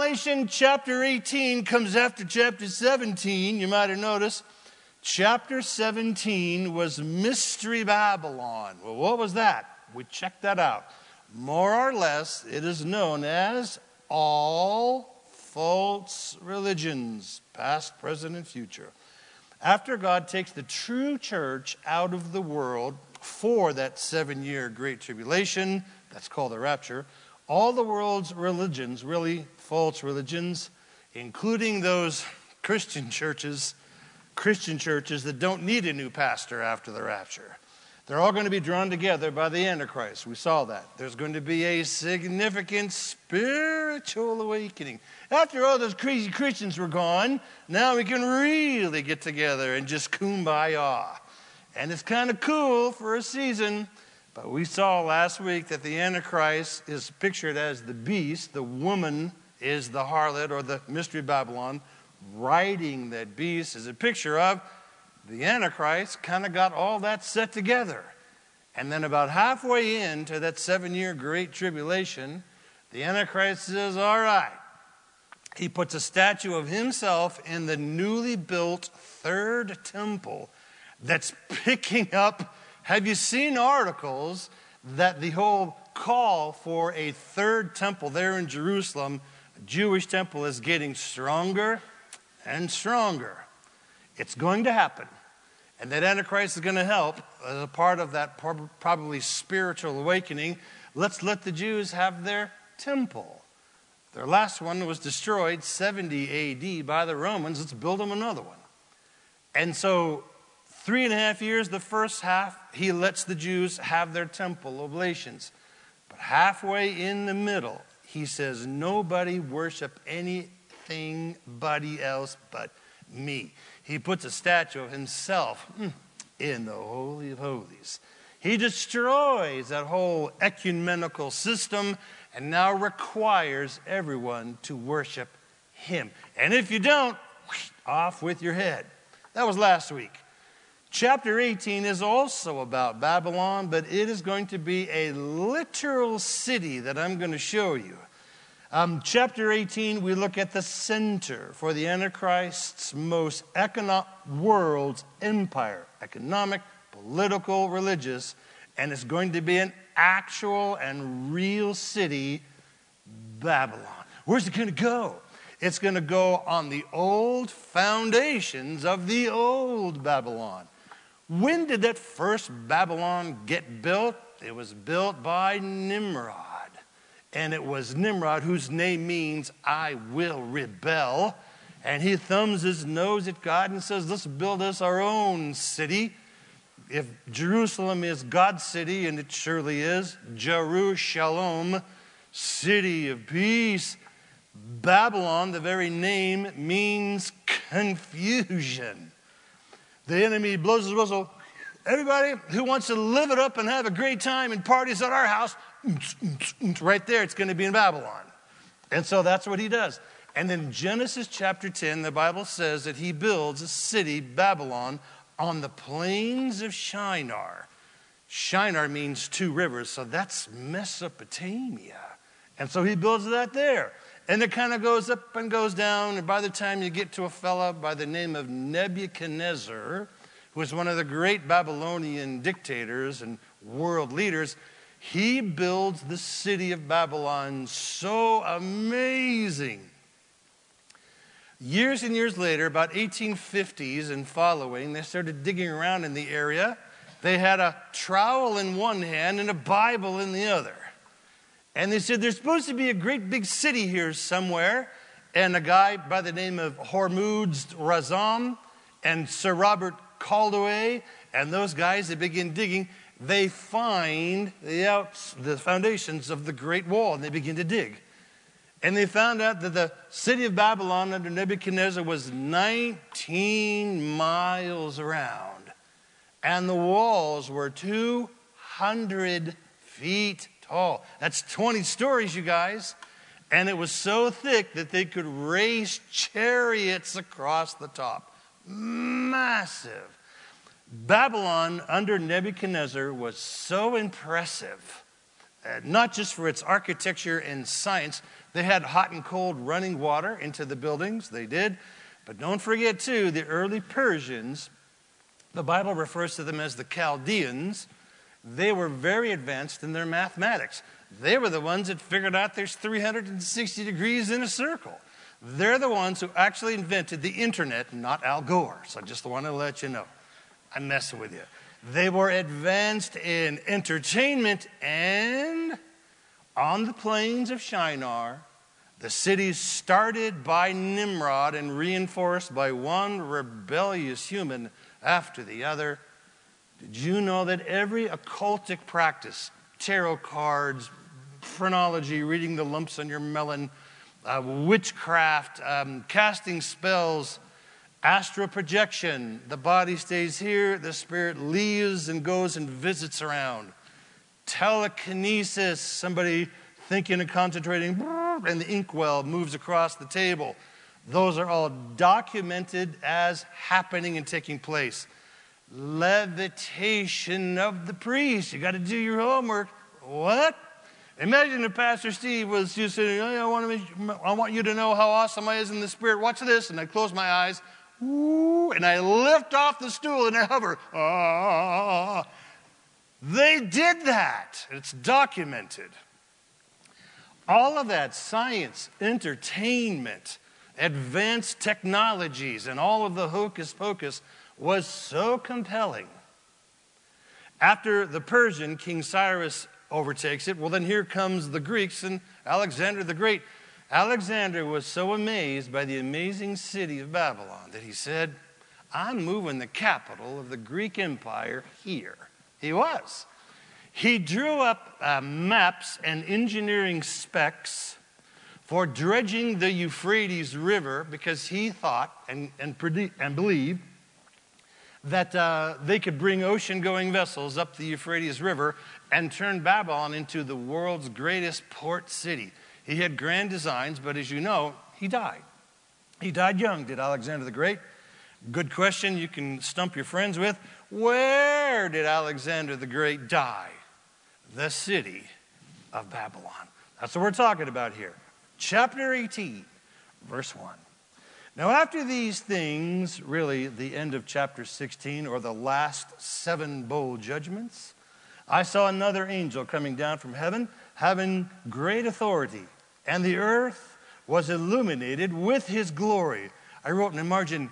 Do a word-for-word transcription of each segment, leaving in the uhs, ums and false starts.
Revelation chapter eighteen comes after chapter seventeen. You might have noticed. Chapter seventeen was Mystery Babylon. Well, what was that? We checked that out. More or less, it is known as all false religions, past, present, and future. After God takes the true church out of the world for that seven-year great tribulation, that's called the rapture, all the world's religions, really false religions, including those Christian churches, Christian churches that don't need a new pastor after the rapture. They're all going to be drawn together by the Antichrist. We saw that. There's going to be a significant spiritual awakening. After all those crazy Christians were gone, now we can really get together and just kumbaya. And it's kind of cool for a season. But we saw last week that the Antichrist is pictured as the beast. The woman is the harlot or the Mystery Babylon. Riding that beast is a picture of the Antichrist. Kind of got all that set together. And then about halfway into that seven-year great tribulation, the Antichrist says, all right. He puts a statue of himself in the newly built third temple that's picking up. Have you seen articles that the whole call for a third temple there in Jerusalem, a Jewish temple, is getting stronger and stronger? It's going to happen. And that Antichrist is going to help as a part of that probably spiritual awakening. Let's let the Jews have their temple. Their last one was destroyed seventy A D by the Romans. Let's build them another one. And so three and a half years, the first half, he lets the Jews have their temple oblations. But halfway in the middle, he says, nobody worship anything buddy else but me. He puts a statue of himself in the Holy of Holies. He destroys that whole ecumenical system and now requires everyone to worship him. And if you don't, off with your head. That was last week. Chapter eighteen is also about Babylon, but it is going to be a literal city that I'm going to show you. Um, chapter eighteen, we look at the center for the Antichrist's most economic world's empire, economic, political, religious, and it's going to be an actual and real city, Babylon. Where's it going to go? It's going to go on the old foundations of the old Babylon. When did that first Babylon get built? It was built by Nimrod. And it was Nimrod, whose name means I will rebel. And he thumbs his nose at God and says, let's build us our own city. If Jerusalem is God's city, and it surely is, Jerusalem, city of peace, Babylon, the very name, means confusion. The enemy blows his whistle. Everybody who wants to live it up and have a great time and parties at our house, right there, it's going to be in Babylon. And so that's what he does. And in Genesis chapter ten, the Bible says that he builds a city, Babylon, on the plains of Shinar. Shinar means two rivers, so that's Mesopotamia. And so he builds that there. And it kind of goes up and goes down, and by the time you get to a fella by the name of Nebuchadnezzar, who was one of the great Babylonian dictators and world leaders, he builds the city of Babylon so amazing. Years and years later, about eighteen fifties and following, they started digging around in the area. They had a trowel in one hand and a Bible in the other. And they said, there's supposed to be a great big city here somewhere. And a guy by the name of Hormuzd Razam and Sir Robert Caldwell and those guys, they begin digging. They find the, outs, the foundations of the Great Wall, and they begin to dig. And they found out that the city of Babylon under Nebuchadnezzar was nineteen miles around. And the walls were two hundred feet tall. That's twenty stories, you guys. And it was so thick that they could race chariots across the top. Massive. Babylon under Nebuchadnezzar was so impressive, uh, not just for its architecture and science. They had hot and cold running water into the buildings. They did. But don't forget, too, the early Persians, the Bible refers to them as the Chaldeans. They were very advanced in their mathematics. They were the ones that figured out there's three hundred sixty degrees in a circle. They're the ones who actually invented the internet, not Al Gore. So I just want to let you know. I'm messing with you. They were advanced in entertainment, and on the plains of Shinar, the cities started by Nimrod and reinforced by one rebellious human after the other. Did you know that every occultic practice, tarot cards, phrenology, reading the lumps on your melon, uh, witchcraft, um, casting spells, astral projection, the body stays here, the spirit leaves and goes and visits around. Telekinesis, somebody thinking and concentrating, and the inkwell moves across the table. Those are all documented as happening and taking place. Levitation of the priest. You got to do your homework. What? Imagine if Pastor Steve was just saying, I want, to make, I want you to know how awesome I is in the Spirit. Watch this. And I close my eyes. Ooh, and I lift off the stool and I hover. Ah. They did that. It's documented. All of that science, entertainment, advanced technologies, and all of the hocus pocus was so compelling. After the Persian, King Cyrus overtakes it, well, then here comes the Greeks and Alexander the Great. Alexander was so amazed by the amazing city of Babylon that he said, I'm moving the capital of the Greek Empire here. He was. He drew up uh, maps and engineering specs for dredging the Euphrates River because he thought and, and, predi- and believed that uh, they could bring ocean-going vessels up the Euphrates River and turn Babylon into the world's greatest port city. He had grand designs, but as you know, he died. He died young, did Alexander the Great? Good question you can stump your friends with. Where did Alexander the Great die? The city of Babylon. That's what we're talking about here. Chapter eighteen, verse one. Now after these things, really the end of chapter sixteen, or the last seven bowl judgments, I saw another angel coming down from heaven, having great authority, and the earth was illuminated with his glory. I wrote in the margin,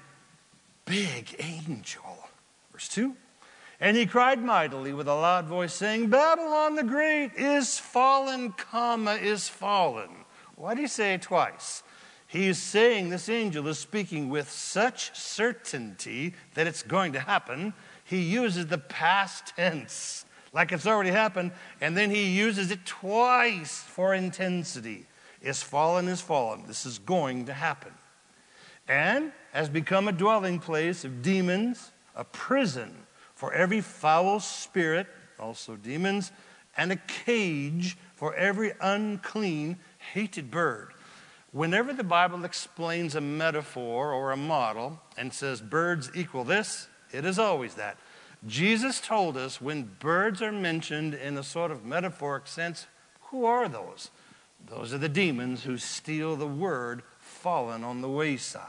big angel. Verse two. And he cried mightily with a loud voice, saying, Babylon the Great is fallen, comma, is fallen. Why do you say it twice? He is saying, this angel is speaking with such certainty that it's going to happen. He uses the past tense, like it's already happened, and then he uses it twice for intensity. Is fallen, is fallen. This is going to happen. And has become a dwelling place of demons, a prison for every foul spirit, also demons, and a cage for every unclean, hated bird. Whenever the Bible explains a metaphor or a model and says birds equal this, it is always that. Jesus told us when birds are mentioned in a sort of metaphoric sense, who are those? Those are the demons who steal the word fallen on the wayside.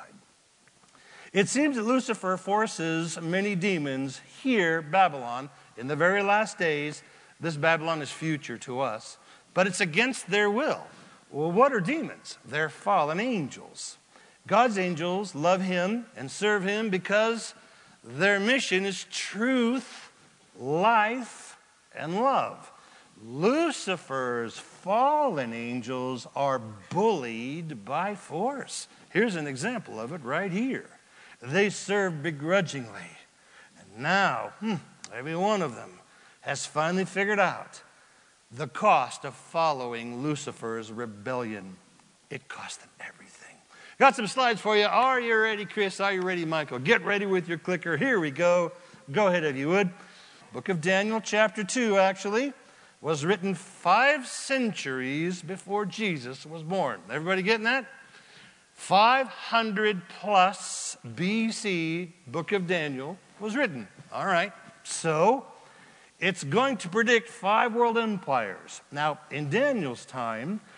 It seems that Lucifer forces many demons here, Babylon, in the very last days. This Babylon is future to us, but it's against their will. Well, what are demons? They're fallen angels. God's angels love him and serve him because their mission is truth, life, and love. Lucifer's fallen angels are bullied by force. Here's an example of it right here. They serve begrudgingly. And now, hmm, every one of them has finally figured out the cost of following Lucifer's rebellion. It cost them everything. Got some slides for you. Are you ready, Chris? Are you ready, Michael? Get ready with your clicker. Here we go. Go ahead if you would. Book of Daniel, chapter two, actually, was written five centuries before Jesus was born. Everybody getting that? five hundred plus B C, Book of Daniel was written. All right. So it's going to predict five world empires. Now, in Daniel's time,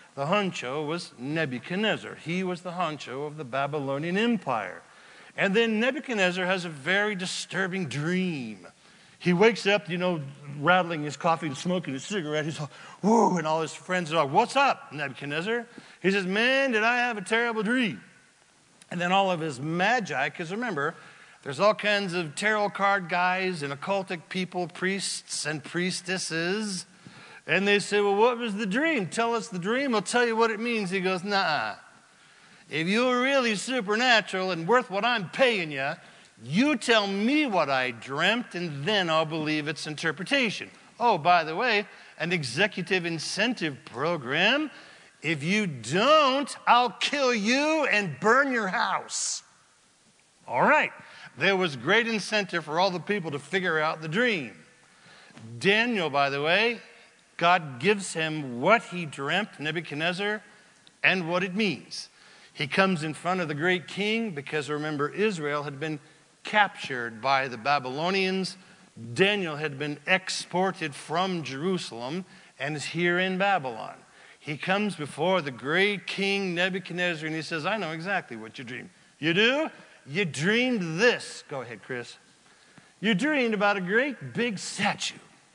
The honcho was Nebuchadnezzar. He was the honcho of the Babylonian Empire. And then Nebuchadnezzar has a very disturbing dream. He wakes up, you know, rattling his coffee and smoking his cigarette. He's all, whoa, and all his friends are like, what's up, Nebuchadnezzar? He says, man, did I have a terrible dream? And then all of his magi, because remember, there's all kinds of tarot card guys and occultic people, priests and priestesses. And they say, well, what was the dream? Tell us the dream. I'll tell you what it means. He goes, nah. If you're really supernatural and worth what I'm paying you, you tell me what I dreamt, and then I'll believe its interpretation. Oh, by the way, an executive incentive program. If you don't, I'll kill you and burn your house. All right. There was great incentive for all the people to figure out the dream. Daniel, by the way, God gives him what he dreamt, Nebuchadnezzar, and what it means. He comes in front of the great king because, remember, Israel had been captured by the Babylonians. Daniel had been exported from Jerusalem and is here in Babylon. He comes before the great king Nebuchadnezzar and he says, I know exactly what you dreamed. You do? You dreamed this. Go ahead, Chris. You dreamed about a great big statue.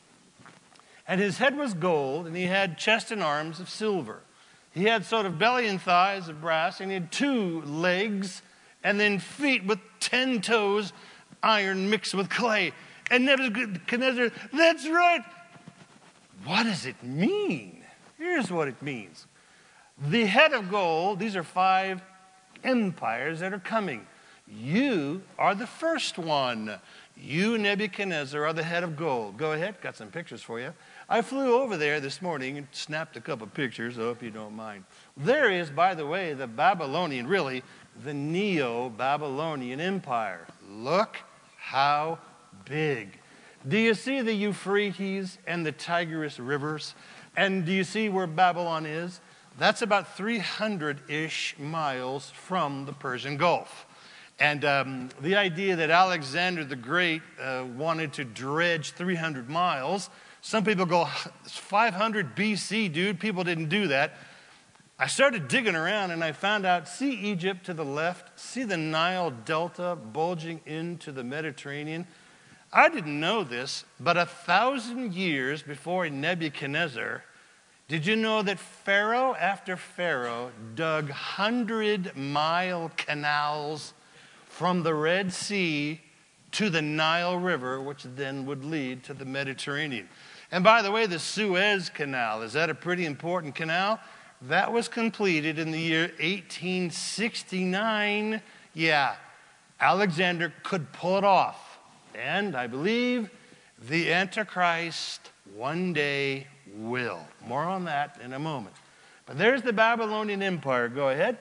And his head was gold and he had chest and arms of silver. He had sort of belly and thighs of brass and he had two legs and then feet with ten toes, iron mixed with clay. And Nebuchadnezzar, that's right. What does it mean? Here's what it means. The head of gold, these are five empires that are coming. You are the first one. You, Nebuchadnezzar, are the head of gold. Go ahead, got some pictures for you. I flew over there this morning and snapped a couple pictures, I hope you don't mind. There is, by the way, the Babylonian, really, the Neo-Babylonian Empire. Look how big. Do you see the Euphrates and the Tigris rivers? And do you see where Babylon is? That's about three hundred-ish miles from the Persian Gulf. And um, the idea that Alexander the Great uh, wanted to dredge three hundred miles, some people go, it's five hundred B C, dude. People didn't do that. I started digging around and I found out, see Egypt to the left, see the Nile Delta bulging into the Mediterranean. I didn't know this, but a thousand years before Nebuchadnezzar, did you know that Pharaoh after Pharaoh dug hundred-mile canals from the Red Sea to the Nile River, which then would lead to the Mediterranean? And by the way, the Suez Canal, is that a pretty important canal? That was completed in the year eighteen sixty-nine. Yeah, Alexander could pull it off. And I believe the Antichrist one day will. More on that in a moment. But there's the Babylonian Empire. Go ahead.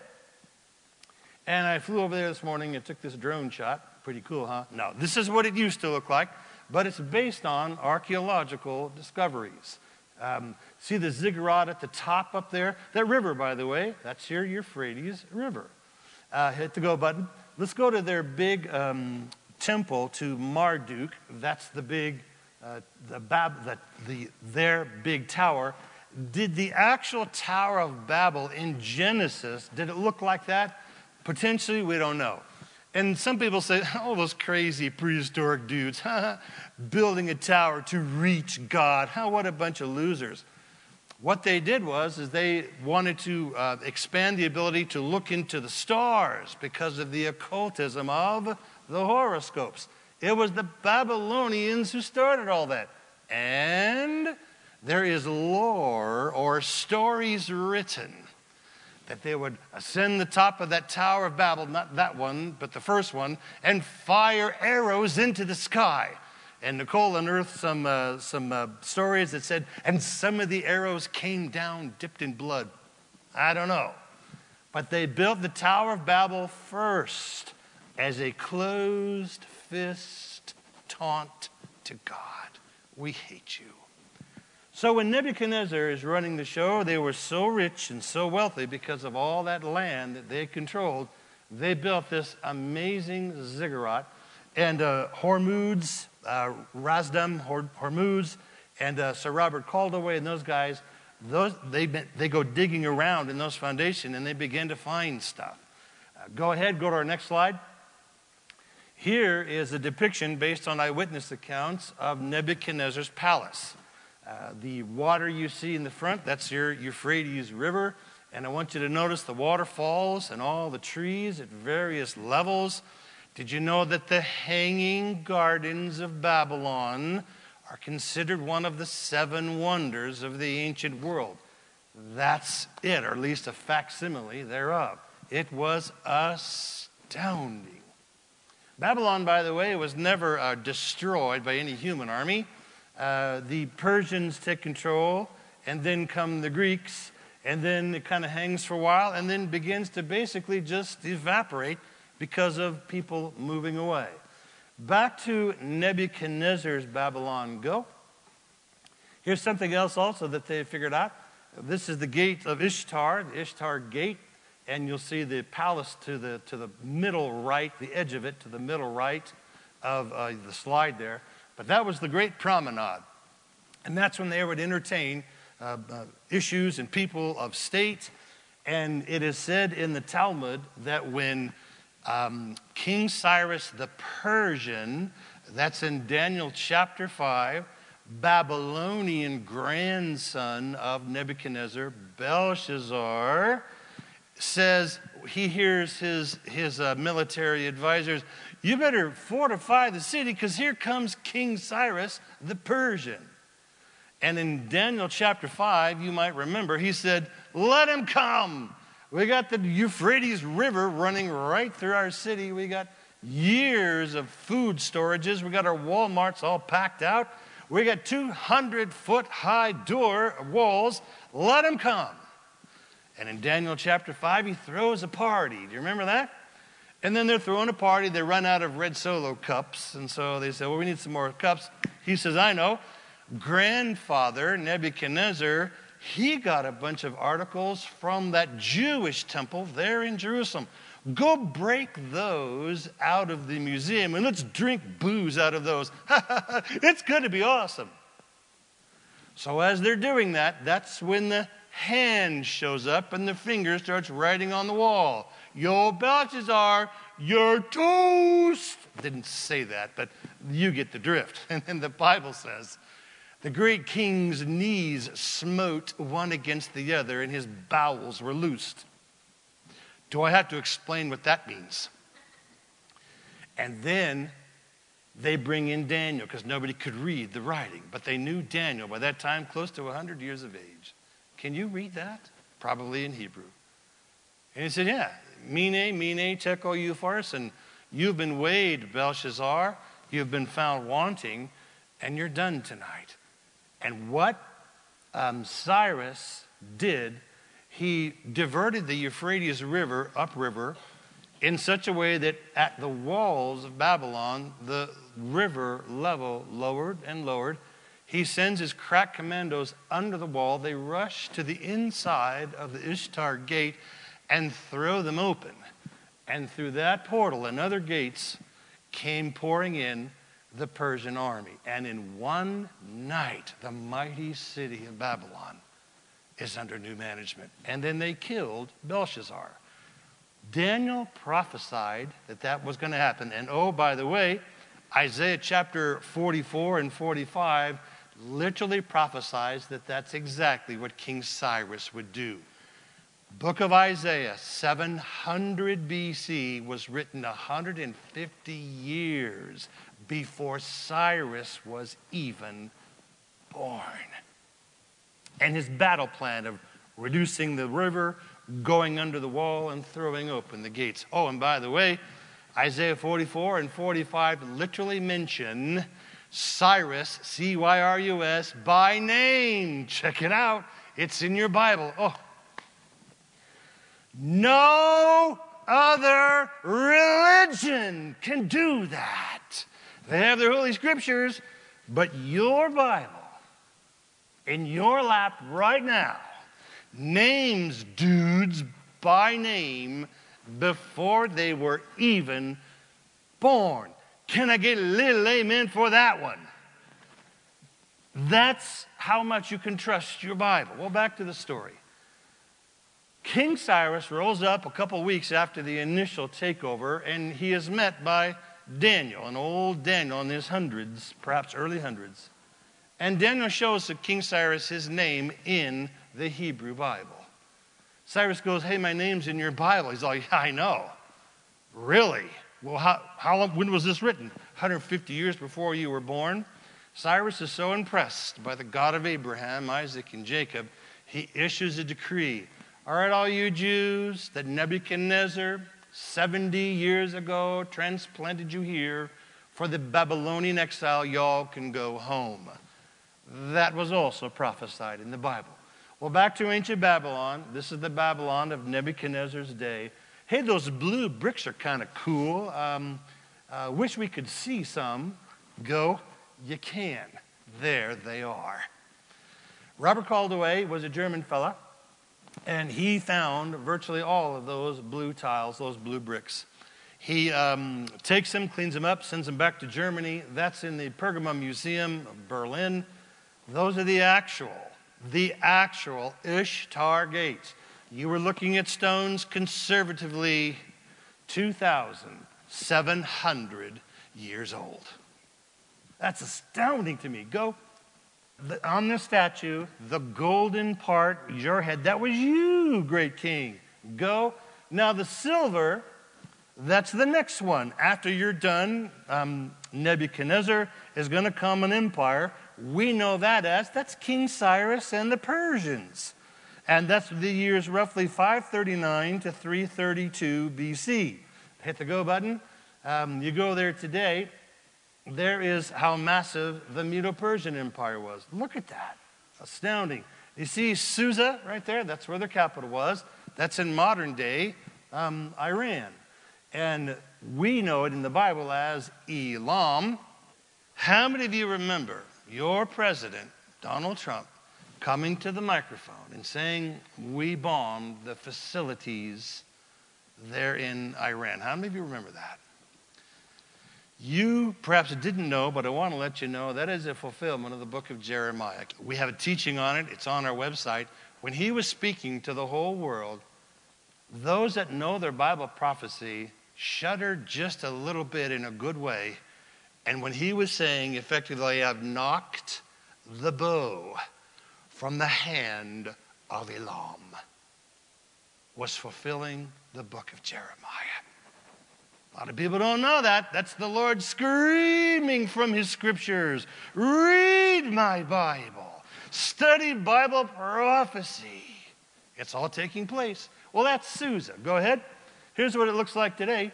And I flew over there this morning and took this drone shot. Pretty cool, huh? No, this is what it used to look like, but it's based on archaeological discoveries. Um, see the ziggurat at the top up there? That river, by the way, that's your Euphrates River. Uh, hit the go button. Let's go to their big um, temple to Marduk. That's the big, uh, the, Bab- the, the their big tower. Did the actual Tower of Babel in Genesis, did it look like that? Potentially, we don't know. And some people say, oh, those crazy prehistoric dudes, building a tower to reach God. How, what a bunch of losers. What they did was is they wanted to uh, expand the ability to look into the stars because of the occultism of the horoscopes. It was the Babylonians who started all that. And there is lore or stories written that they would ascend the top of that Tower of Babel, not that one, but the first one, and fire arrows into the sky. And Nicole unearthed some, uh, some uh, stories that said, and some of the arrows came down dipped in blood. I don't know. But they built the Tower of Babel first as a closed fist taunt to God. We hate you. So when Nebuchadnezzar is running the show, they were so rich and so wealthy because of all that land that they controlled. They built this amazing ziggurat. And uh, Hormuz, uh, Razdam, Hor- Hormuz, and uh, Sir Robert Caldaway and those guys, those, they, they go digging around in those foundations and they begin to find stuff. Uh, go ahead, go to our next slide. Here is a depiction based on eyewitness accounts of Nebuchadnezzar's palace. Uh, the water you see in the front, that's your Euphrates River. And I want you to notice the waterfalls and all the trees at various levels. Did you know that the Hanging Gardens of Babylon are considered one of the seven wonders of the ancient world? That's it, or at least a facsimile thereof. It was astounding. Babylon, by the way, was never uh, destroyed by any human army. Uh, the Persians take control, and then come the Greeks, and then it kind of hangs for a while, and then begins to basically just evaporate because of people moving away. Back to Nebuchadnezzar's Babylon go. Here's something else also that they figured out. This is the gate of Ishtar, the Ishtar gate. And you'll see the palace to the to the middle right, the edge of it to the middle right of uh, the slide there. But that was the great promenade. And that's when they would entertain uh, uh, issues and people of state. And it is said in the Talmud that when um, King Cyrus the Persian, that's in Daniel chapter five, Babylonian grandson of Nebuchadnezzar, Belshazzar, says, he hears his, his uh, military advisors, you better fortify the city because here comes King Cyrus the Persian. And in Daniel chapter five, you might remember, he said, let him come. We got the Euphrates River running right through our city. We got years of food storages. We got our Walmarts all packed out. We got two hundred foot high door walls. Let him come. And in Daniel chapter five, he throws a party. Do you remember that? And then they're throwing a party. They run out of red Solo cups. And so they say, well, we need some more cups. He says, I know. Grandfather Nebuchadnezzar, he got a bunch of articles from that Jewish temple there in Jerusalem. Go break those out of the museum and let's drink booze out of those. It's going to be awesome. So as they're doing that, that's when the hand shows up and the finger starts writing on the wall. Yo, Belshazzar, you're toast. Didn't say that, but you get the drift. And then the Bible says, the great king's knees smote one against the other and his bowels were loosed. Do I have to explain what that means? And then they bring in Daniel because nobody could read the writing, but they knew Daniel by that time close to one hundred years of age. Can you read that? Probably in Hebrew. And he said, yeah, mene, mene, tekel, upharsin, and you've been weighed, Belshazzar. You've been found wanting, and you're done tonight. And what um, Cyrus did, he diverted the Euphrates River, upriver, in such a way that at the walls of Babylon, the river level lowered and lowered. He sends his crack commandos under the wall. They rush to the inside of the Ishtar gate and throw them open. And through that portal and other gates came pouring in the Persian army. And in one night, the mighty city of Babylon is under new management. And then they killed Belshazzar. Daniel prophesied that that was going to happen. And oh, by the way, Isaiah chapter forty-four and forty-five literally prophesies that that's exactly what King Cyrus would do. Book of Isaiah, seven hundred B C, was written one hundred fifty years before Cyrus was even born. And his battle plan of reducing the river, going under the wall, and throwing open the gates. Oh, and by the way, Isaiah forty-four and forty-five literally mention Cyrus, C Y R U S, by name. Check it out. It's in your Bible. Oh. No other religion can do that. They have their holy scriptures, but your Bible in your lap right now names dudes by name before they were even born. Can I get a little amen for that one? That's how much you can trust your Bible. Well, back to the story. King Cyrus rolls up a couple weeks after the initial takeover, and he is met by Daniel, an old Daniel in his hundreds, perhaps early hundreds. And Daniel shows to King Cyrus his name in the Hebrew Bible. Cyrus goes, hey, my name's in your Bible. He's like, yeah, I know. Really? Well, how, how long, when was this written? one hundred fifty years before you were born? Cyrus is so impressed by the God of Abraham, Isaac, and Jacob, he issues a decree. All right, all you Jews, that Nebuchadnezzar, seventy years ago, transplanted you here for the Babylonian exile, y'all can go home. That was also prophesied in the Bible. Well, back to ancient Babylon. This is the Babylon of Nebuchadnezzar's day. Hey, those blue bricks are kind of cool. Um, uh, wish we could see some. Go. You can. There they are. Robert Caldaway was a German fella, and he found virtually all of those blue tiles, those blue bricks. He um, takes them, cleans them up, sends them back to Germany. That's in the Pergamon Museum of Berlin. Those are the actual, the actual Ishtar gates. You were looking at stones conservatively two thousand seven hundred years old. That's astounding to me. Go. The, on the statue, the golden part, your head, that was you, great king. Go. Now the silver, that's the next one. After you're done, um, Nebuchadnezzar is going to come an empire. We know that as, that's King Cyrus and the Persians. And that's the years roughly five thirty-nine to three thirty-two B C. Hit the go button. Um, you go there today. There is how massive the Medo-Persian Empire was. Look at that. Astounding. You see Susa right there? That's where their capital was. That's in modern day um, Iran. And we know it in the Bible as Elam. How many of you remember your president, Donald Trump, coming to the microphone and saying, we bombed the facilities there in Iran? How many of you remember that? You perhaps didn't know, but I want to let you know that is a fulfillment of the book of Jeremiah. We have a teaching on it. It's on our website. When he was speaking to the whole world, those that know their Bible prophecy shuddered just a little bit in a good way. And when he was saying, effectively, I've knocked the bow from the hand of Elam, was fulfilling the book of Jeremiah. A lot of people don't know that. That's the Lord screaming from his scriptures. Read my Bible. Study Bible prophecy. It's all taking place. Well, that's Susa. Go ahead. Here's what it looks like today.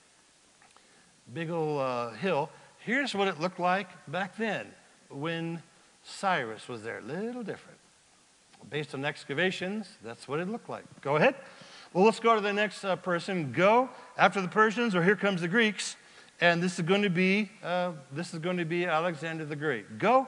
Big old uh, hill. Here's what it looked like back then when Cyrus was there. A little different. Based on excavations, that's what it looked like. Go ahead. Well, let's go to the next uh, person. Go. After the Persians, or here comes the Greeks, and this is going to be uh, this is going to be Alexander the Great. Go.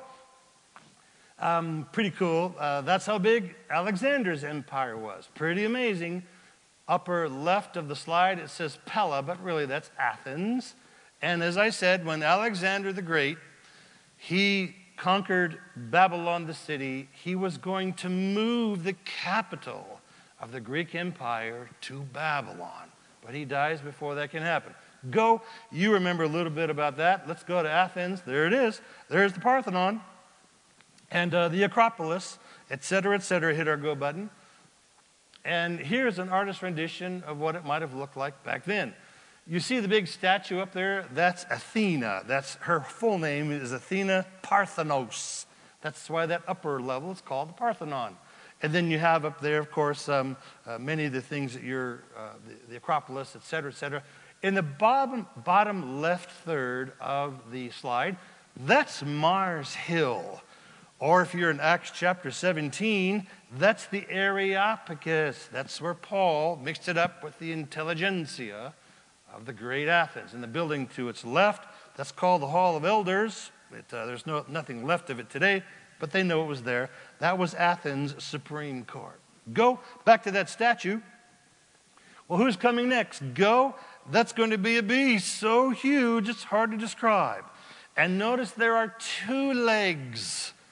Um, pretty cool. Uh, that's how big Alexander's empire was. Pretty amazing. Upper left of the slide, it says Pella, but really that's Athens. And as I said, when Alexander the Great, he conquered Babylon the city, he was going to move the capital of the Greek Empire to Babylon. But he dies before that can happen. Go. You remember a little bit about that. Let's go to Athens. There it is. There's the Parthenon and uh, the Acropolis, et cetera, et cetera. Hit our go button. And here's an artist's rendition of what it might have looked like back then. You see the big statue up there? That's Athena. That's her full name is Athena Parthenos. That's why that upper level is called the Parthenon. And then you have up there, of course, um, uh, many of the things that you're, uh, the, the Acropolis, et cetera, et cetera. In the bottom, bottom left third of the slide, that's Mars Hill. Or if you're in Acts chapter seventeen, that's the Areopagus. That's where Paul mixed it up with the intelligentsia of the great Athens. And the building to its left, that's called the Hall of Elders. It, uh, there's no, nothing left of it today, but they know it was there. That was Athens' Supreme Court. Go back to that statue. Well, who's coming next? Go. That's going to be a beast so huge it's hard to describe. And notice there are two legs.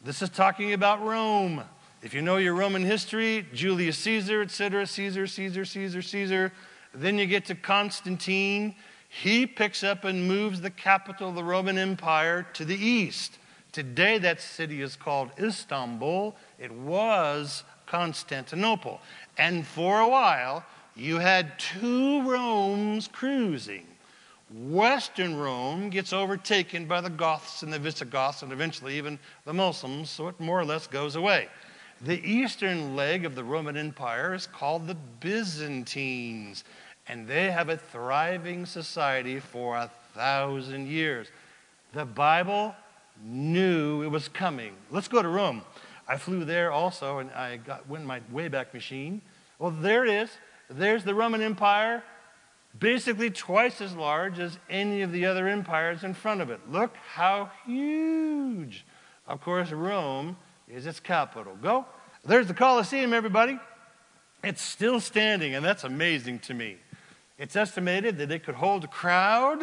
This is talking about Rome. If you know your Roman history, Julius Caesar, et cetera, Caesar, Caesar, Caesar, Caesar. Then you get to Constantine. He picks up and moves the capital of the Roman Empire to the east. Today that city is called Istanbul. It was Constantinople. And for a while, you had two Romes cruising. Western Rome gets overtaken by the Goths and the Visigoths and eventually even the Muslims, so it more or less goes away. The eastern leg of the Roman Empire is called the Byzantines, and they have a thriving society for a thousand years. The Bible knew it was coming. Let's go to Rome. I flew there also, and I got went in my Wayback Machine. Well, there it is. There's the Roman Empire, basically twice as large as any of the other empires in front of it. Look how huge. Of course, Rome is its capital. Go. There's the Colosseum, everybody. It's still standing, and that's amazing to me. It's estimated that it could hold a crowd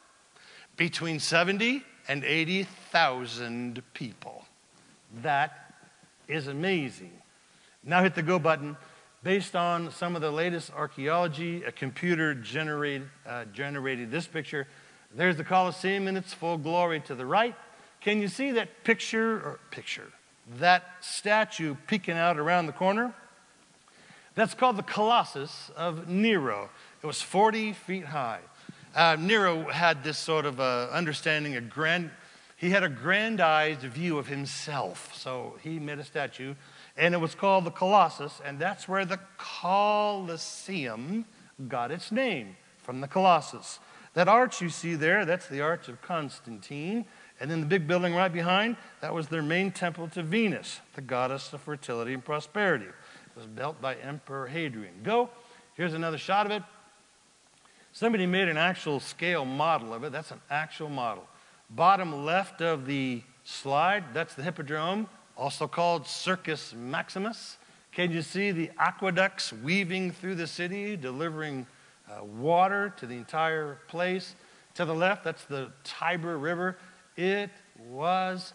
between seventy and eighty thousand people. That is amazing. Now hit the go button. Based on some of the latest archaeology, a computer generate, uh, generated this picture. There's the Colosseum in its full glory to the right. Can you see that picture, or picture, that statue peeking out around the corner? That's called the Colossus of Nero. It was forty feet high. Uh, Nero had this sort of uh, understanding, a grand, he had a grandized view of himself. So he made a statue, and it was called the Colossus, and that's where the Colosseum got its name, from the Colossus. That arch you see there, that's the Arch of Constantine. And then the big building right behind, that was their main temple to Venus, the goddess of fertility and prosperity. It was built by Emperor Hadrian. Go. Here's another shot of it. Somebody made an actual scale model of it. That's an actual model. Bottom left of the slide, that's the Hippodrome, also called Circus Maximus. Can you see the aqueducts weaving through the city, delivering uh, water to the entire place? To the left, that's the Tiber River. It was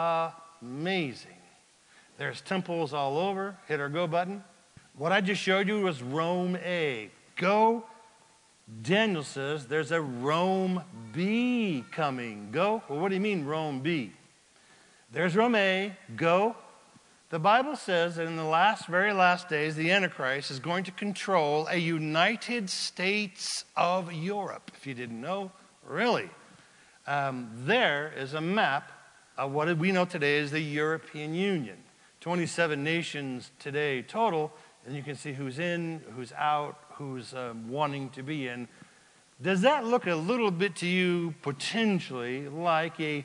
amazing. There's temples all over. Hit our go button. What I just showed you was Rome A. Go. Daniel says there's a Rome B coming. Go. Well, what do you mean Rome B? There's Rome A. Go. The Bible says that in the last, very last days, the Antichrist is going to control a United States of Europe. If you didn't know, really. Um, there is a map of what we know today as the European Union. twenty-seven nations today total, and you can see who's in, who's out, who's um, wanting to be in. Does that look a little bit to you potentially like a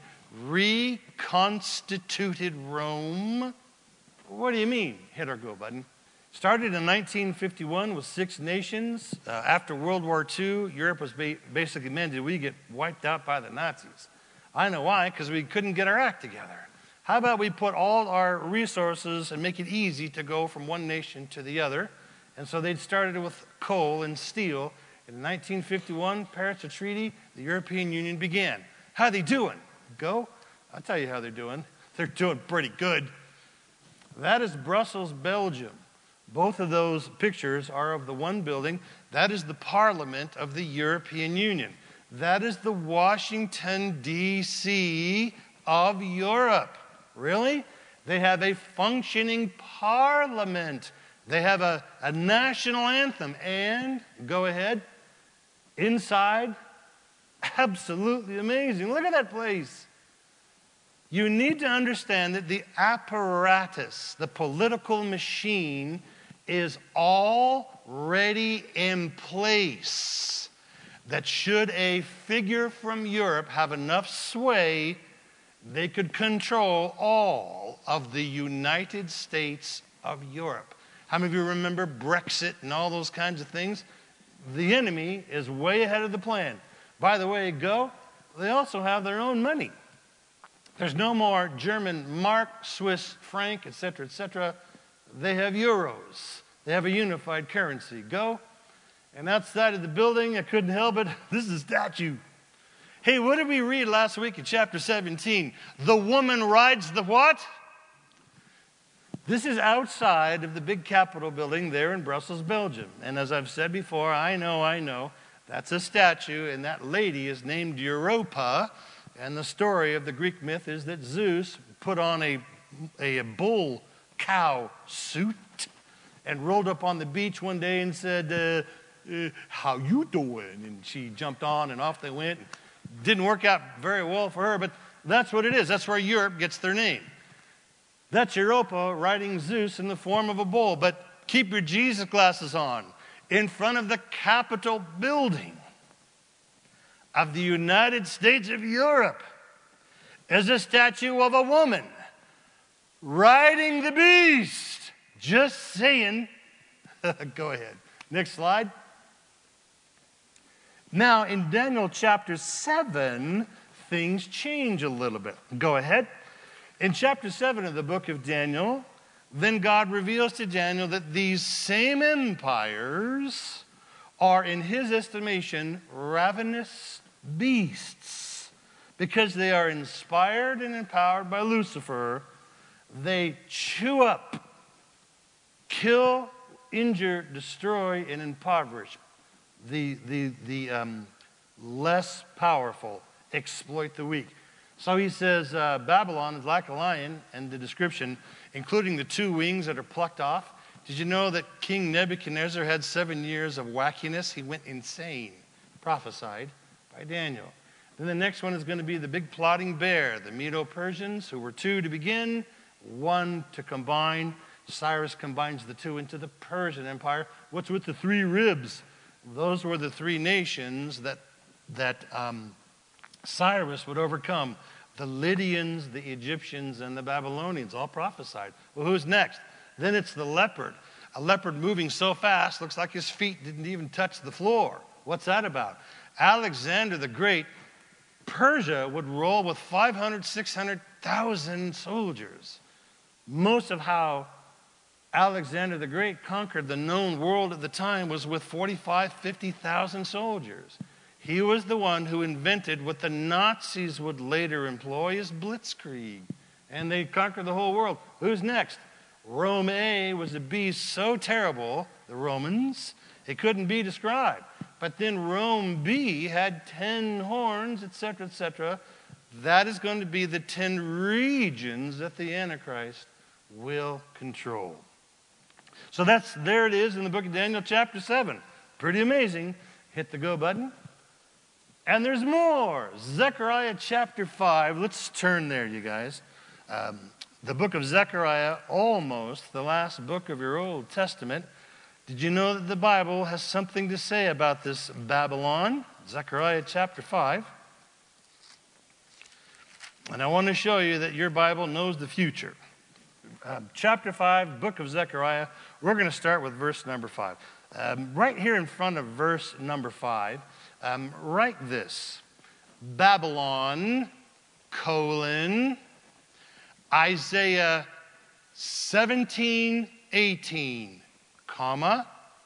reconstituted Rome? What do you mean? Hit our go button. Started in nineteen fifty-one with six nations. Uh, after World War Two, Europe was ba- basically, man, did we get wiped out by the Nazis? I know why, because we couldn't get our act together. How about we put all our resources and make it easy to go from one nation to the other? And so they'd started with coal and steel. In nineteen fifty-one, Paris Treaty, the European Union began. How are they doing? Go? I'll tell you how they're doing. They're doing pretty good. That is Brussels, Belgium. Both of those pictures are of the one building. That is the Parliament of the European Union. That is the Washington, D C of Europe. Really? They have a functioning parliament. They have a, a national anthem. And, go ahead, inside, absolutely amazing. Look at that place. You need to understand that the apparatus, the political machine, is already in place. That should a figure from Europe have enough sway, they could control all of the United States of Europe. How many of you remember Brexit and all those kinds of things? The enemy is way ahead of the plan. By the way, go, they also have their own money. There's no more German mark, Swiss franc, et cetera, et cetera. They have euros. They have a unified currency. Go. And outside of the building, I couldn't help it. This is a statue. Hey, what did we read last week in chapter seventeen? The woman rides the what? This is outside of the big Capitol building there in Brussels, Belgium. And as I've said before, I know, I know, that's a statue, and that lady is named Europa. And the story of the Greek myth is that Zeus put on a, a bull cow suit and rolled up on the beach one day and said, uh, uh, how you doing? And she jumped on and off they went. Didn't work out very well for her, but that's what it is. That's where Europe gets their name. That's Europa riding Zeus in the form of a bull. But keep your Jesus glasses on. In front of the Capitol building of the United States of Europe is a statue of a woman riding the beast. Just saying. Go ahead. Next slide. Now, in Daniel chapter seven, things change a little bit. Go ahead. In chapter seven of the book of Daniel, then God reveals to Daniel that these same empires are, in his estimation, ravenous beasts. Because they are inspired and empowered by Lucifer, they chew up, kill, injure, destroy, and impoverish the, the, the um, less powerful, exploit the weak. So he says uh, Babylon is like a lion, and the description, including the two wings that are plucked off. Did you know that King Nebuchadnezzar had seven years of wackiness? He went insane, prophesied by Daniel. Then the next one is going to be the big plotting bear, the Medo-Persians, who were two to begin, one to combine. Cyrus combines the two into the Persian Empire. What's with the three ribs? Those were the three nations that, that um, Cyrus would overcome. The Lydians, the Egyptians, and the Babylonians, all prophesied. Well, who's next? Then it's the leopard. A leopard moving so fast, looks like his feet didn't even touch the floor. What's that about? Alexander the Great, Persia would roll with five hundred, six hundred thousand soldiers. Most of how Alexander the Great conquered the known world at the time was with forty-five, fifty thousand soldiers. He was the one who invented what the Nazis would later employ as blitzkrieg. And they conquered the whole world. Who's next? Rome A was a beast so terrible, the Romans, it couldn't be described. But then Rome B had ten horns, et cetera, et cetera. That is going to be the ten regions that the Antichrist will control. So that's, there it is in the book of Daniel chapter seven. Pretty amazing. Hit the go button. And there's more. Zechariah chapter five. Let's turn there, you guys. Um, the book of Zechariah, almost the last book of your Old Testament. Did you know that the Bible has something to say about this Babylon? Zechariah chapter five. And I want to show you that your Bible knows the future. Uh, chapter five, book of Zechariah. We're going to start with verse number five. Um, right here in front of verse number five, um, write this. Babylon, colon, Isaiah seventeen, eighteen, comma,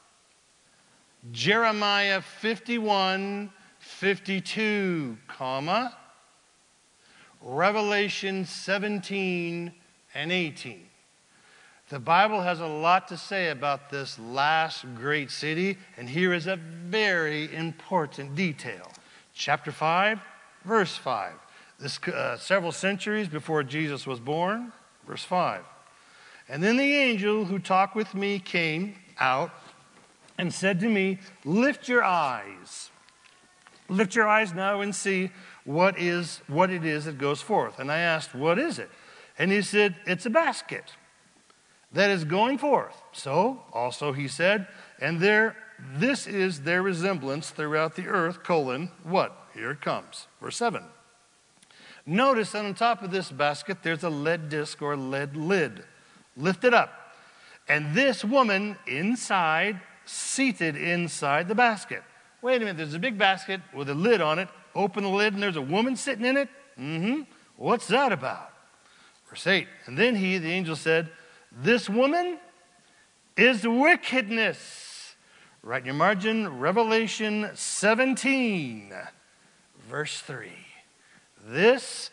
Jeremiah fifty-one, fifty-two, comma, Revelation seventeen and eighteen. The Bible has a lot to say about this last great city, and here is a very important detail. Chapter five, verse five. This uh, several centuries before Jesus was born, verse five. And then the angel who talked with me came out and said to me, lift your eyes. Lift your eyes now and see what is what it is that goes forth. And I asked, what is it? And he said, it's a basket that is going forth. So, also he said, and there, this is their resemblance throughout the earth, colon, what? Here it comes. Verse seven. Notice that on top of this basket, there's a lead disc or lead lid. Lift it up. And this woman inside, seated inside the basket. Wait a minute, there's a big basket with a lid on it. Open the lid and there's a woman sitting in it? Mm-hmm. What's that about? Verse eight. And then he, the angel, said, this woman is wickedness. Write in your margin, Revelation seventeen, verse three. This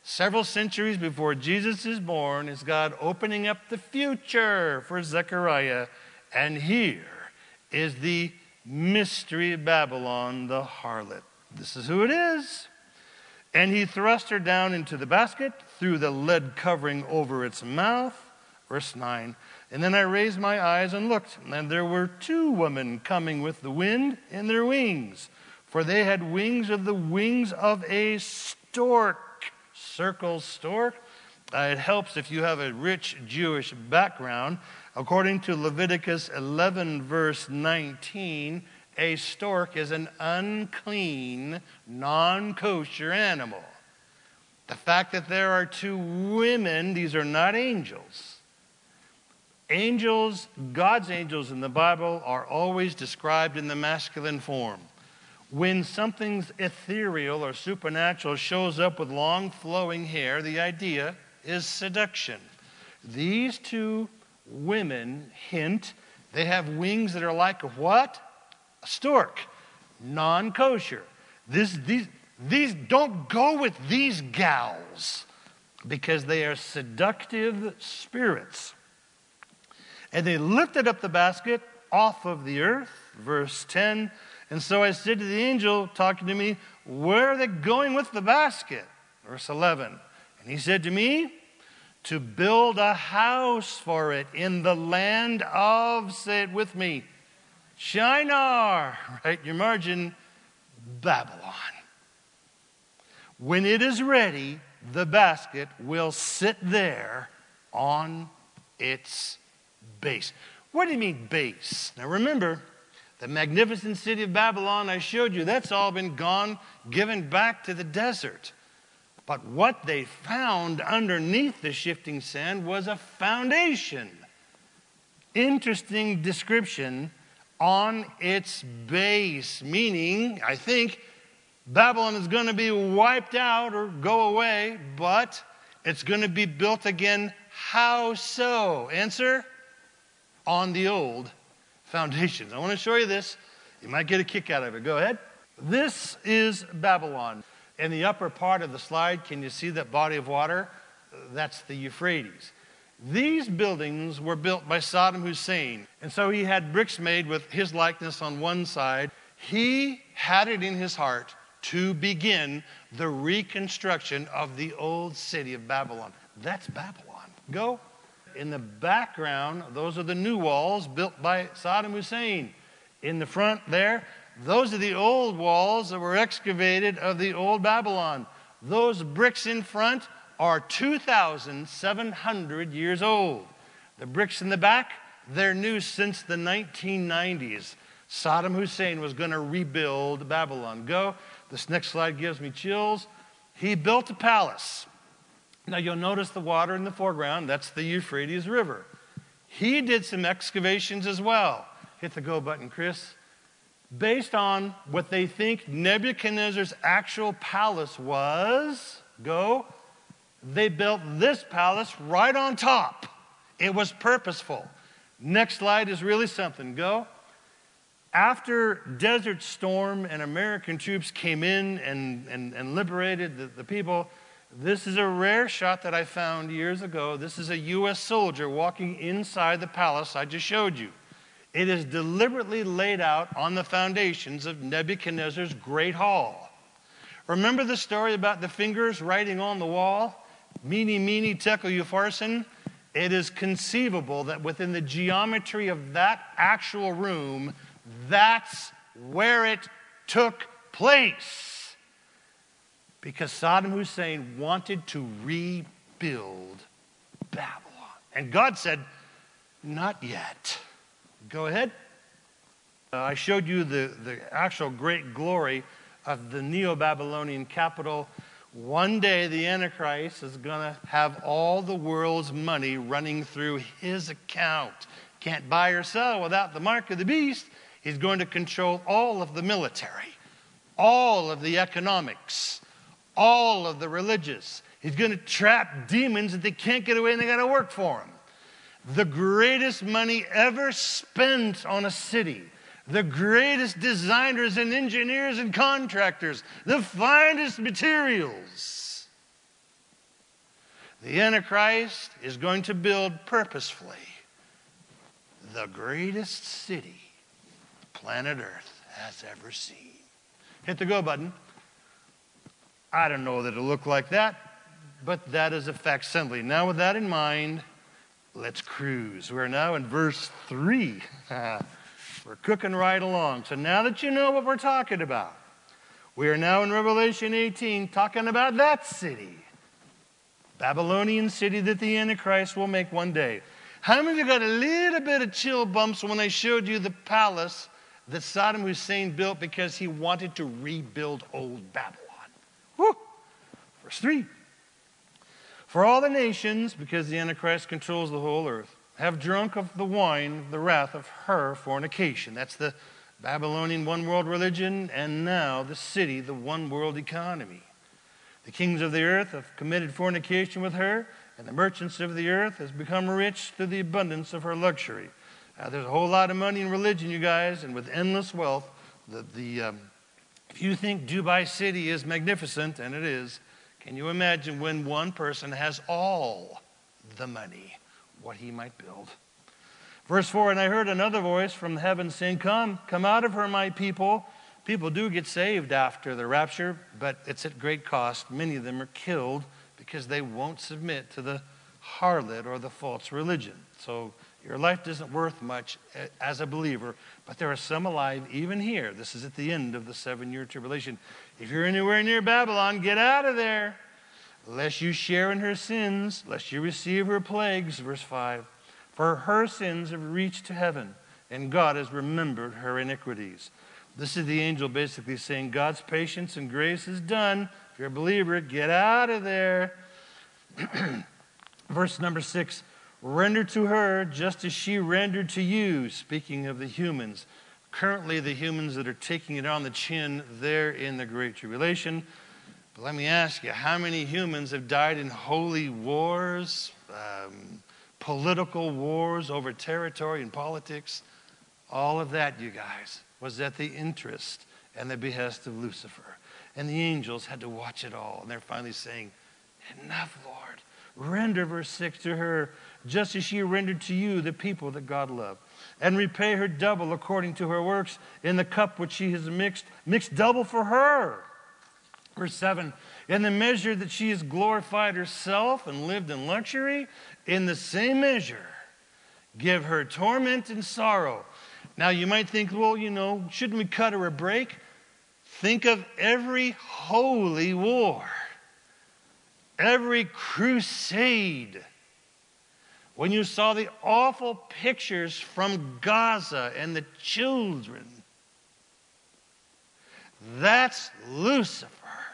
several centuries before Jesus is born, is God opening up the future for Zechariah. And here is the mystery of Babylon, the harlot. This is who it is. And he thrust her down into the basket, threw the lead covering over its mouth. Verse nine. And then I raised my eyes and looked, and there were two women coming with the wind in their wings, for they had wings of the wings of a stork. Circle stork. Uh, it helps if you have a rich Jewish background. According to Leviticus eleven, verse nineteen, a stork is an unclean, non-kosher animal. The fact that there are two women, these are not angels. Angels, God's angels in the Bible are always described in the masculine form. When something's ethereal or supernatural shows up with long flowing hair, the idea is seduction. These two women hint they have wings that are like a what? A stork. Non-kosher. This, these, these don't go with these gals because they are seductive spirits. And they lifted up the basket off of the earth, verse ten. And so I said to the angel talking to me, where are they going with the basket? Verse eleven. And he said to me, to build a house for it in the land of, say it with me, Shinar, right, your margin, Babylon. When it is ready, the basket will sit there on its base. What do you mean base? Now remember, the magnificent city of Babylon I showed you, that's all been gone, given back to the desert. But what they found underneath the shifting sand was a foundation. Interesting description, on its base, meaning, I think, Babylon is going to be wiped out or go away, but it's going to be built again. How so? Answer? On the old foundations. I want to show you this. You might get a kick out of it. Go ahead. This is Babylon. In the upper part of the slide, can you see that body of water? That's the Euphrates. These buildings were built by Saddam Hussein. And so he had bricks made with his likeness on one side. He had it in his heart to begin the reconstruction of the old city of Babylon. That's Babylon. Go. In the background, those are the new walls built by Saddam Hussein. In the front there, those are the old walls that were excavated of the old Babylon. Those bricks in front are two thousand seven hundred years old. The bricks in the back, they're new since the nineteen nineties. Saddam Hussein was going to rebuild Babylon. Go. This next slide gives me chills. He built a palace. Now you'll notice the water in the foreground. That's the Euphrates River. He did some excavations as well. Hit the go button, Chris. Based on what they think Nebuchadnezzar's actual palace was, go, they built this palace right on top. It was purposeful. Next slide is really something. Go. After Desert Storm and American troops came in and, and, and liberated the, the people, this is a rare shot that I found years ago. This is a U S soldier walking inside the palace I just showed you. It is deliberately laid out on the foundations of Nebuchadnezzar's great hall. Remember the story about the fingers writing on the wall? Meeny, meeny, tekel, upharsin. It is conceivable that within the geometry of that actual room, that's where it took place. Because Saddam Hussein wanted to rebuild Babylon. And God said, not yet. Go ahead. Uh, I showed you the, the actual great glory of the Neo-Babylonian capital. One day the Antichrist is going to have all the world's money running through his account. Can't buy or sell without the mark of the beast. He's going to control all of the military, all of the economics, all of the religious. He's going to trap demons that they can't get away and they got to work for him. The greatest money ever spent on a city, the greatest designers and engineers and contractors, the finest materials. The Antichrist is going to build purposefully the greatest city planet Earth has ever seen. Hit the go button. I don't know that it'll look like that, but that is a facsimile. Now, with that in mind, let's cruise. We're now in verse three. We're cooking right along. So now that you know what we're talking about, we are now in Revelation eighteen talking about that city. Babylonian city that the Antichrist will make one day. How many of you got a little bit of chill bumps when I showed you the palace that Saddam Hussein built because he wanted to rebuild old Babylon? Woo! Verse three. For all the nations, because the Antichrist controls the whole earth, have drunk of the wine, the wrath of her fornication. That's the Babylonian one-world religion, and now the city, the one-world economy. The kings of the earth have committed fornication with her, and the merchants of the earth has become rich through the abundance of her luxury. Uh, there's a whole lot of money in religion, you guys, and with endless wealth. The, the, um, if you think Dubai City is magnificent, and it is, can you imagine when one person has all the money, what he might build? Verse four, and I heard another voice from heaven saying, Come, come out of her, my people. People do get saved after the rapture, but it's at great cost. Many of them are killed because they won't submit to the harlot or the false religion. So your life isn't worth much as a believer, but there are some alive even here. This is at the end of the seven-year tribulation. If you're anywhere near Babylon, get out of there, lest you share in her sins, lest you receive her plagues. Verse five, for her sins have reached to heaven, and God has remembered her iniquities. This is the angel basically saying God's patience and grace is done. If you're a believer, get out of there. Verse number six, render to her just as she rendered to you. Speaking of the humans. Currently, the humans that are taking it on the chin, they're in the Great Tribulation. But let me ask you, how many humans have died in holy wars, um, political wars over territory and politics? All of that, you guys, was at the interest and the behest of Lucifer. And the angels had to watch it all. And they're finally saying, enough, Lord. Render, verse six, to her, just as she rendered to you the people that God loved. And repay her double according to her works in the cup which she has mixed, mixed double for her. Verse seven, in the measure that she has glorified herself and lived in luxury, in the same measure, give her torment and sorrow. Now you might think, well, you know, shouldn't we cut her a break? Think of every holy war, every crusade. When you saw the awful pictures from Gaza and the children, that's Lucifer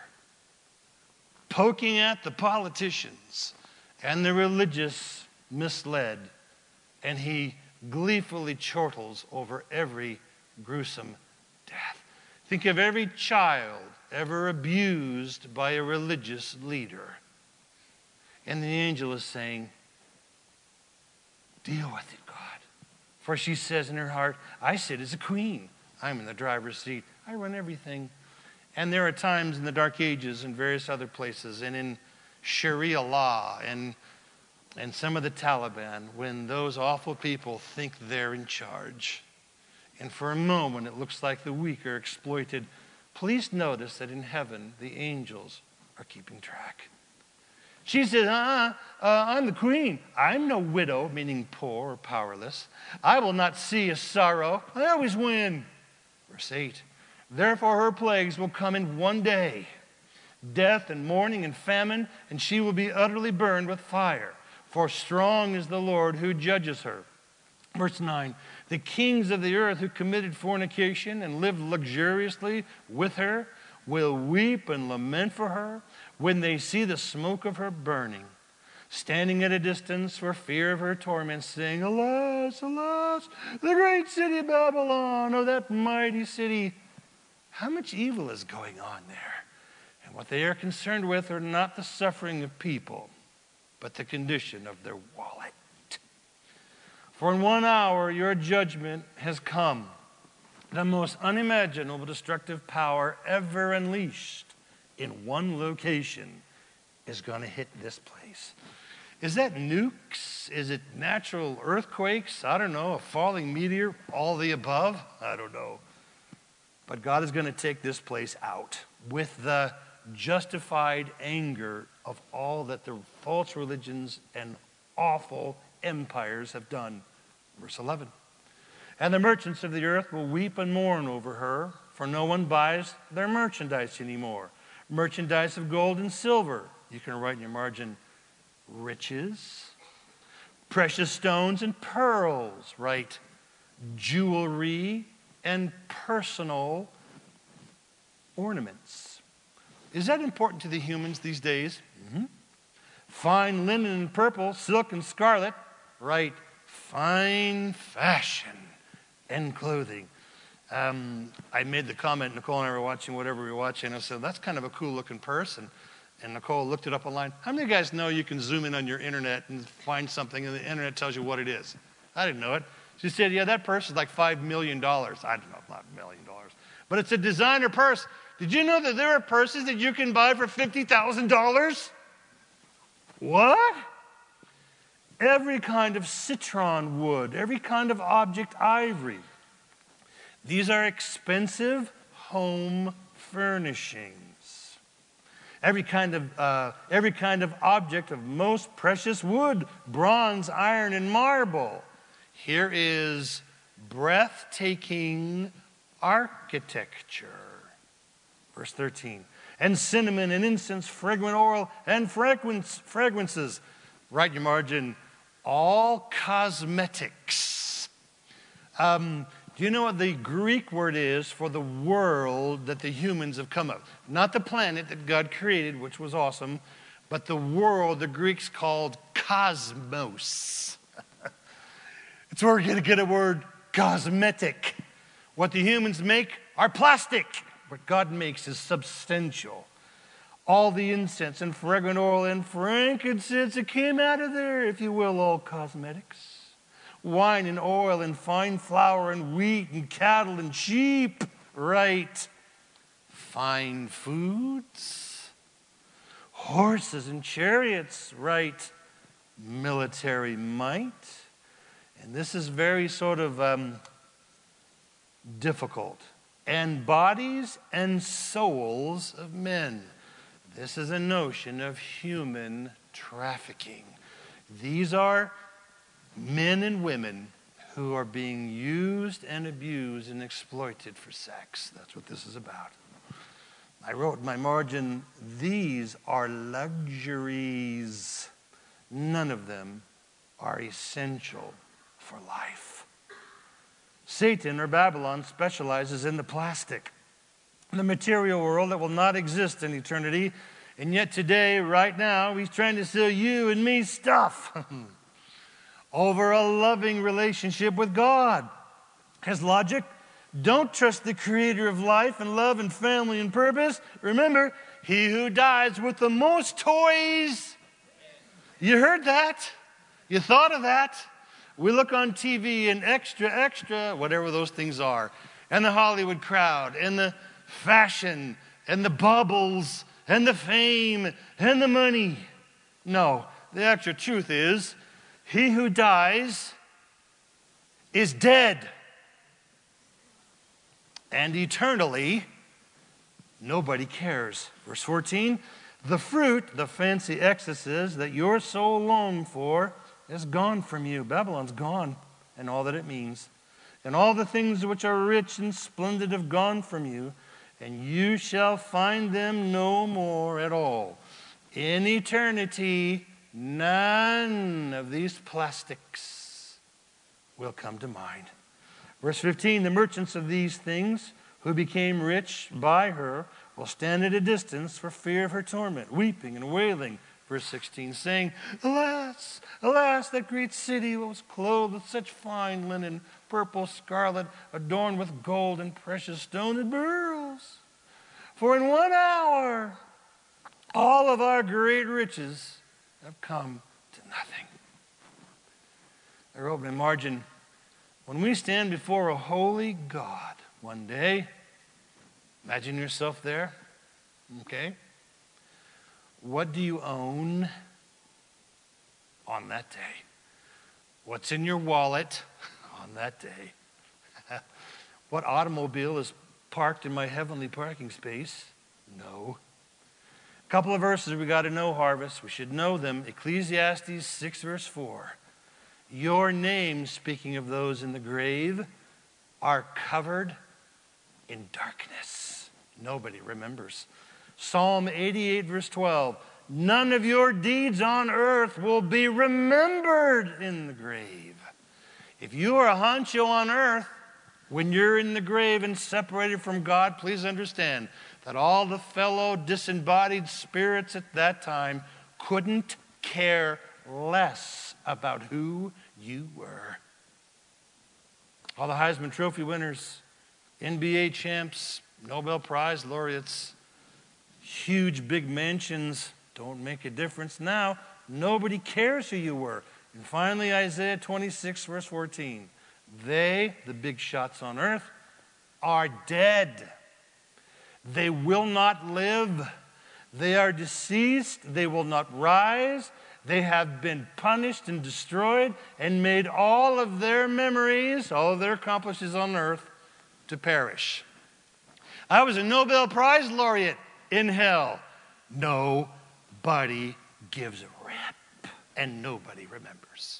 poking at the politicians and the religious misled, and he gleefully chortles over every gruesome death. Think of every child ever abused by a religious leader. And the angel is saying, deal with it, God. For she says in her heart, I sit as a queen. I'm in the driver's seat. I run everything. And there are times in the Dark Ages and various other places and in Sharia law and and some of the Taliban when those awful people think they're in charge. And for a moment, it looks like the weak are exploited. Please notice that in heaven, the angels are keeping track. She says, uh, uh, I'm the queen. I'm no widow, meaning poor or powerless. I will not see a sorrow. I always win. Verse eight, therefore her plagues will come in one day, death and mourning and famine, and she will be utterly burned with fire. For strong is the Lord who judges her. Verse nine, the kings of the earth who committed fornication and lived luxuriously with her will weep and lament for her when they see the smoke of her burning, standing at a distance for fear of her torment, saying, alas, alas, the great city of Babylon, oh, that mighty city. How much evil is going on there? And what they are concerned with are not the suffering of people, but the condition of their wallet. For in one hour your judgment has come, the most unimaginable destructive power ever unleashed in one location is going to hit this place. Is that nukes? Is it natural earthquakes? I don't know. A falling meteor? All the above? I don't know. But God is going to take this place out with the justified anger of all that the false religions and awful empires have done. Verse eleven. And the merchants of the earth will weep and mourn over her, for no one buys their merchandise anymore. Merchandise of gold and silver. You can write in your margin, riches, precious stones and pearls, right? Jewelry and personal ornaments. Is that important to the humans these days? Mm-hmm. Fine linen and purple, silk and scarlet, right? Fine fashion and clothing. Um, I made the comment, Nicole and I were watching whatever we were watching, I said, that's kind of a cool looking purse. And, and Nicole looked it up online. How many of you guys know you can zoom in on your internet and find something and the internet tells you what it is? I didn't know it. She said, yeah, that purse is like five million dollars. I don't know, not a million dollars. But it's a designer purse. Did you know that there are purses that you can buy for fifty thousand dollars? What? Every kind of citron wood, every kind of object ivory. These are expensive home furnishings. Every kind of uh, every kind of object of most precious wood, bronze, iron, and marble. Here is breathtaking architecture. Verse thirteen. And cinnamon and incense, fragrant oil, and fragrance, fragrances. Write in your margin, all cosmetics. Um, do you know what the Greek word is for the world that the humans have come up? Not the planet that God created, which was awesome, but the world the Greeks called cosmos. It's where we're going to get a word cosmetic. What the humans make are plastic. What God makes is substantial. All the incense and fragrant oil and frankincense that came out of there, if you will, all cosmetics. Wine and oil and fine flour and wheat and cattle and sheep, right? Fine foods. Horses and chariots, right? Military might. And this is very sort of um, difficult. And bodies and souls of men. This is a notion of human trafficking. These are men and women who are being used and abused and exploited for sex. That's what this is about. I wrote in my margin, these are luxuries. None of them are essential for life. Satan, or Babylon, specializes in the plastic, the material world that will not exist in eternity. And yet today, right now, he's trying to sell you and me stuff over a loving relationship with God. His logic, don't trust the creator of life and love and family and purpose. Remember, he who dies with the most toys. You heard that? You thought of that? We look on T V and extra, extra, whatever those things are, and the Hollywood crowd, and the fashion, and the bubbles, and the fame, and the money. No, the actual truth is, he who dies is dead. And eternally, nobody cares. Verse fourteen, the fruit, the fancy excesses that your soul longed for, is gone from you. Babylon's gone, and all that it means. And all the things which are rich and splendid have gone from you, and you shall find them no more at all. In eternity, none of these plastics will come to mind. Verse fifteen, the merchants of these things who became rich by her will stand at a distance for fear of her torment, weeping and wailing. Verse sixteen, saying, alas, alas, that great city was clothed with such fine linen, purple, scarlet, adorned with gold and precious stones and pearls. For in one hour, all of our great riches have come to nothing. I wrote in my margin, when we stand before a holy God one day, imagine yourself there, okay? What do you own on that day? What's in your wallet on that day? What automobile is parked in my heavenly parking space? No. A couple of verses we got to know, Harvest. We should know them. Ecclesiastes six, verse four. Your names, speaking of those in the grave, are covered in darkness. Nobody remembers. Psalm eighty-eight, verse twelve. None of your deeds on earth will be remembered in the grave. If you are a honcho on earth, when you're in the grave and separated from God, please understand that all the fellow disembodied spirits at that time couldn't care less about who you were. All the Heisman Trophy winners, N B A champs, Nobel Prize laureates, huge big mansions don't make a difference now. Nobody cares who you were. And finally, Isaiah twenty-six, verse fourteen. They, the big shots on earth, are dead. They will not live. They are deceased. They will not rise. They have been punished and destroyed and made all of their memories, all of their accomplishments on earth, to perish. I was a Nobel Prize laureate in hell. Nobody gives a rap, and nobody remembers.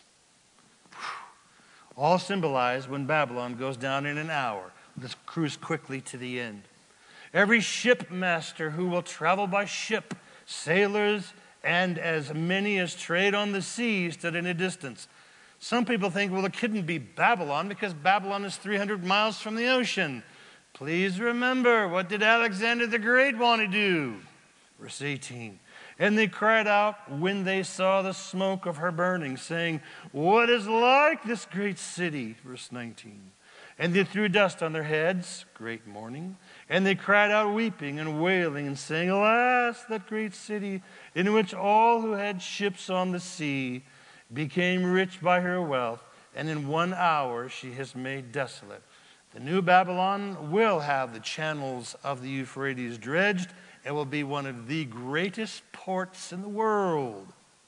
All symbolized when Babylon goes down in an hour. Let's cruise quickly to the end. Every shipmaster who will travel by ship, sailors, and as many as trade on the sea stood in a distance. Some people think, well, it couldn't be Babylon because Babylon is three hundred miles from the ocean. Please remember, what did Alexander the Great want to do? Verse eighteen. And they cried out when they saw the smoke of her burning, saying, what is like this great city? Verse nineteen. And they threw dust on their heads, great mourning. And they cried out weeping and wailing and saying, alas, that great city in which all who had ships on the sea became rich by her wealth, and in one hour she has made desolate. The new Babylon will have the channels of the Euphrates dredged. It will be one of the greatest ports in the world.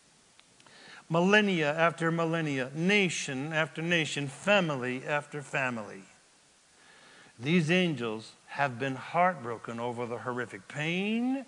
Millennia after millennia, nation after nation, family after family. These angels have been heartbroken over the horrific pain,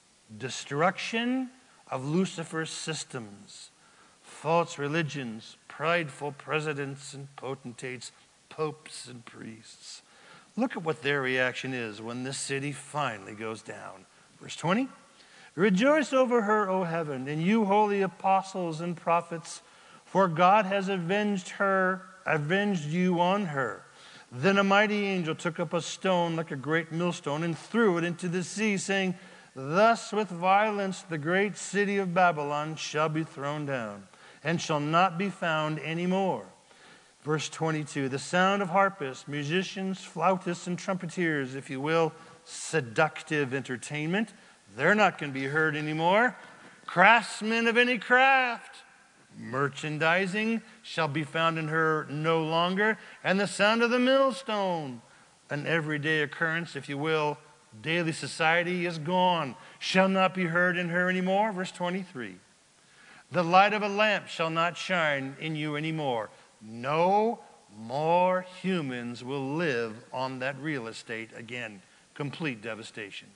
destruction of Lucifer's systems, false religions, prideful presidents and potentates, popes and priests. Look at what their reaction is when this city finally goes down. Verse twenty. Rejoice over her, O heaven, and you holy apostles and prophets, for God has avenged her, avenged you on her. Then a mighty angel took up a stone like a great millstone and threw it into the sea, saying, thus with violence the great city of Babylon shall be thrown down, and shall not be found any more. Verse twenty-two, the sound of harpists, musicians, flautists, and trumpeters, if you will, seductive entertainment, they're not going to be heard anymore. Craftsmen of any craft, merchandising shall be found in her no longer. And the sound of the millstone, an everyday occurrence, if you will, daily society, is gone, shall not be heard in her anymore. Verse twenty-three, the light of a lamp shall not shine in you anymore. No more humans will live on that real estate again. Complete devastation.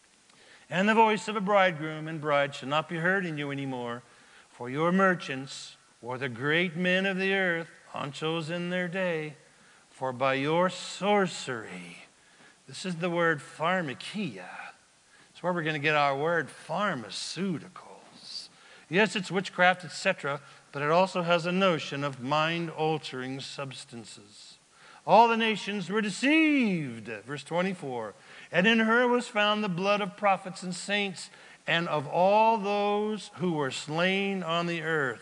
And the voice of a bridegroom and bride shall not be heard in you anymore, for your merchants were the great men of the earth, honchos in their day, for by your sorcery, this is the word pharmakia. It's where we're going to get our word pharmaceuticals. Yes, it's witchcraft, et cetera, but it also has a notion of mind-altering substances. All the nations were deceived, verse twenty-four. And in her was found the blood of prophets and saints, and of all those who were slain on the earth.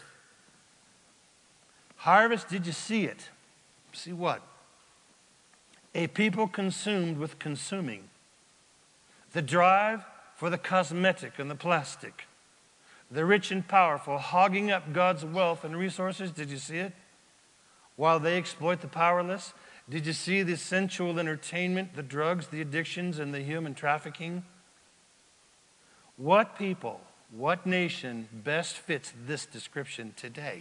Harvest, did you see it? See what? A people consumed with consuming. The drive for the cosmetic and the plastic. The rich and powerful hogging up God's wealth and resources. Did you see it? While they exploit the powerless. Did you see the sensual entertainment, the drugs, the addictions, and the human trafficking? What people What nation best fits this description today?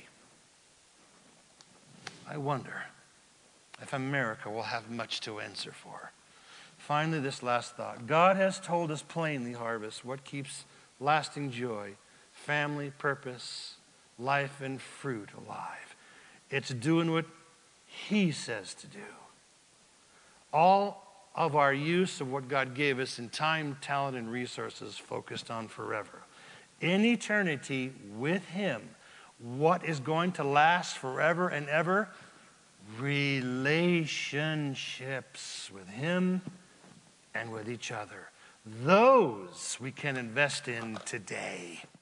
I wonder if America will have much to answer for. Finally, this last thought. God has told us plainly, Harvest, what keeps lasting joy, family, purpose, life, and fruit alive. It's doing what He says to do. All of our use of what God gave us in time, talent, and resources focused on forever. In eternity with Him, what is going to last forever and ever? Relationships with Him and with each other. Those we can invest in today.